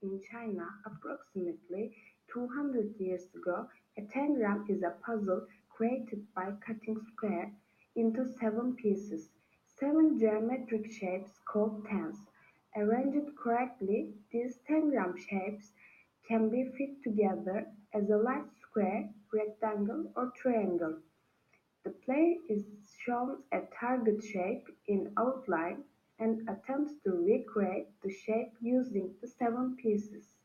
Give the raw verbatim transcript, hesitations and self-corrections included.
In China, approximately two hundred years ago, a tangram is a puzzle created by cutting square into seven pieces, seven geometric shapes called tens. Arranged correctly, these tangram shapes can be fit together as a large square, rectangle, or triangle. The player is shown a target shape in outline and attempts to recreate the shape using the seven pieces.